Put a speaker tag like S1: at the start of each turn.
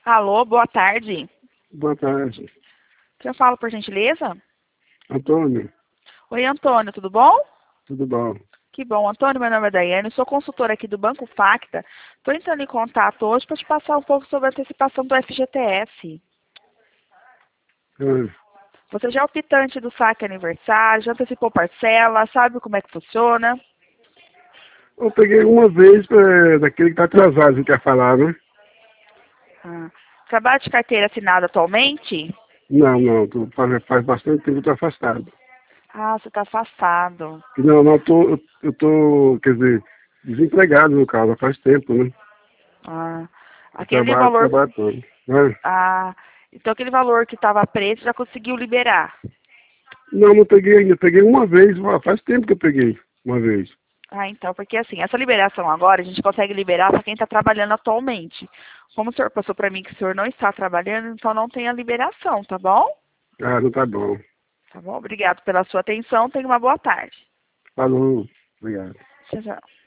S1: Alô, boa tarde.
S2: Boa tarde.
S1: Quem eu falo, por gentileza?
S2: Antônio,
S1: Oi, Antônio, tudo bom?
S2: tudo bom?
S1: Que bom, Antônio, meu nome é Daiane, sou consultora aqui do Banco Facta. Estou entrando em contato hoje para te passar um pouco sobre a antecipação do FGTS.
S2: Ah,
S1: Você já é optante do saque aniversário, já antecipou parcela, sabe como é que funciona?
S2: eu peguei uma vez daquele que está atrasado, você quer falar, né?
S1: Trabalha de carteira assinada atualmente?
S2: Não, faz bastante tempo que eu estou afastado.
S1: Ah, você está afastado.
S2: Não, eu tô, quer dizer, desempregado no caso, faz tempo, né?
S1: Ah,
S2: Eu
S1: aquele valor,
S2: trabalho todo. Né?
S1: então aquele valor que estava preso já conseguiu liberar.
S2: Não peguei ainda, peguei uma vez, faz tempo que eu peguei, uma vez.
S1: Ah, então, porque assim, essa liberação agora a gente consegue liberar para quem está trabalhando atualmente. Como o senhor passou para mim que o senhor não está trabalhando, então não tem a liberação, tá bom?
S2: Ah, não tá bom.
S1: Tá bom? Obrigado pela sua atenção. Tenha uma boa tarde.
S2: Falou, obrigado.
S1: Tchau, tchau.